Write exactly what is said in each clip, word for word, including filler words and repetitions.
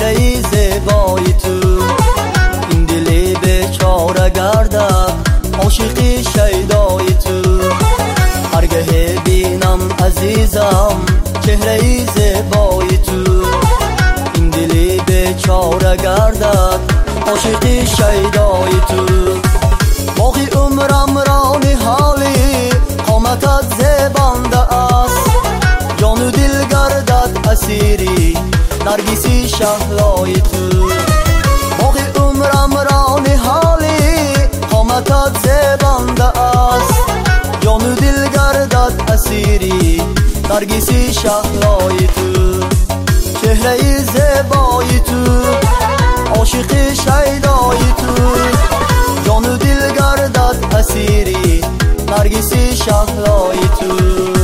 چهره زیبای تو این دل بیچاره گردد عاشق شیدای تو. هرگاه بینم عزیزم چهره زیبای تو این دل بیچاره گردد عاشق شیدای تو. باقی عمرم را نهالی قامتت زیبنده است جان و دل گردد اسیری نرگسی شهلای تو. باقی عمرم را نهالی قامتت زیبنده است جان و دل گردد اسیری نرگسی شهلای تو. چهره زیبای تو عاشق شیدای تو جان و دل گردد اسیری نرگسی شهلای تو.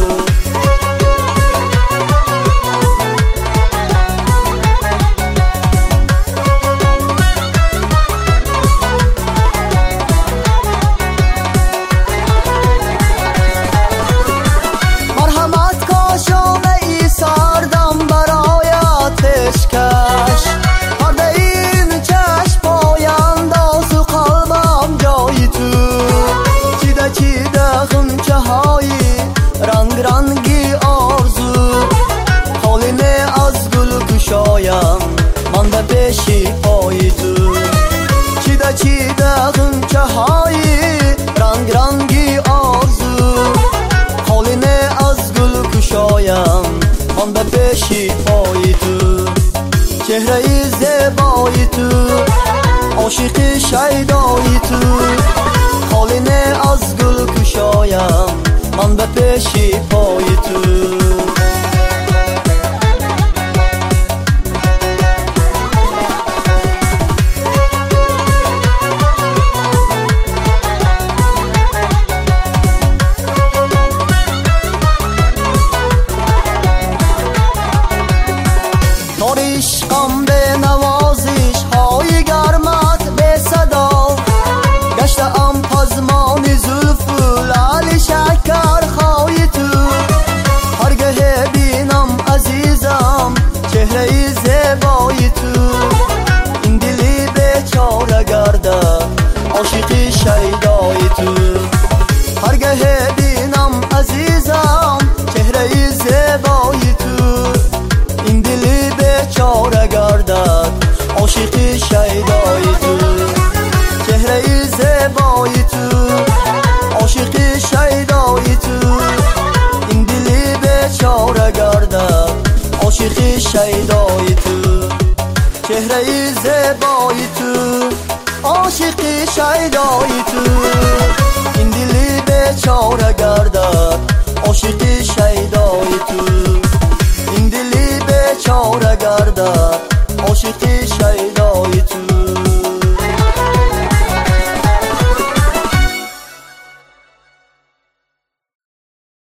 رنگ رنگی آرزو حالینه از گل کشایم من به پیشی پای تو. چیده چیده غنچه هایی رنگ رنگی آرزو حالینه از گل کشایم من به پیشی پای تو. چهره زیبای تو عاشق شیدای تو حالینه از گل کشایم من به پیشی پای تو. دار عشقم به نوازش های گرمت به صدا گشتم پزمان زلف و لعل شکر خای تو. هرگاه بینم عزیزم چهره زیبای تو این دلی بیچاره گردد عاشق شیدای تو. هرگاه بینم عزیزم چهره زیبای تو این دلی بیچاره گردد عاشق شیدای تو. چهره زیبای تو عاشق شیدای تو این دلی بیچاره گردد عاشق شیدای تو. چهره زیبای تو عاشق شیدای تو این دلی بیچاره